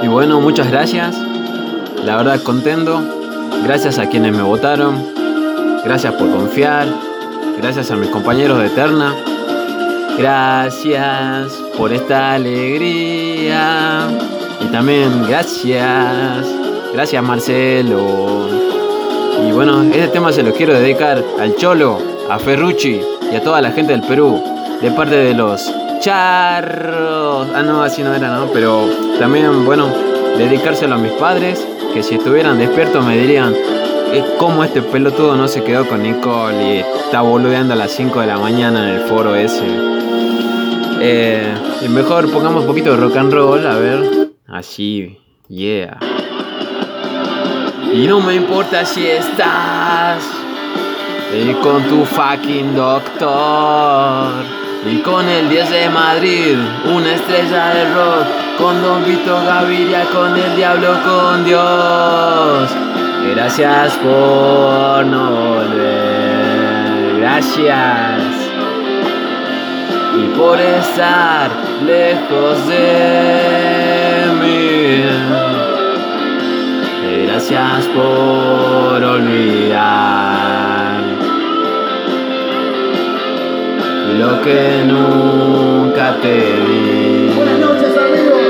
bueno, muchas gracias. La verdad contento. Gracias a quienes me votaron. Gracias por confiar. Gracias a mis compañeros de Eterna. Gracias por esta alegría. Y también gracias. Gracias Marcelo. Y bueno, este tema se lo quiero dedicar al Cholo, a Ferrucci y a toda la gente del Perú. De parte de los charros. Ah, no, así no era, ¿no? Pero también, bueno, dedicárselo a mis padres, que si estuvieran despiertos me dirían cómo este pelotudo no se quedó con Nicole y está boludeando a las 5 de la mañana en el foro ese. Y mejor pongamos un poquito de rock and roll, a ver. Así, yeah. Y no me importa si estás con tu fucking doctor y con el 10 de Madrid, una estrella de rock, con Don Vito Gaviria, con el diablo, con Dios. Gracias por no volver, gracias. Y por estar lejos de mí. Gracias por olvidar lo que nunca te di. Buenas noches, amigos.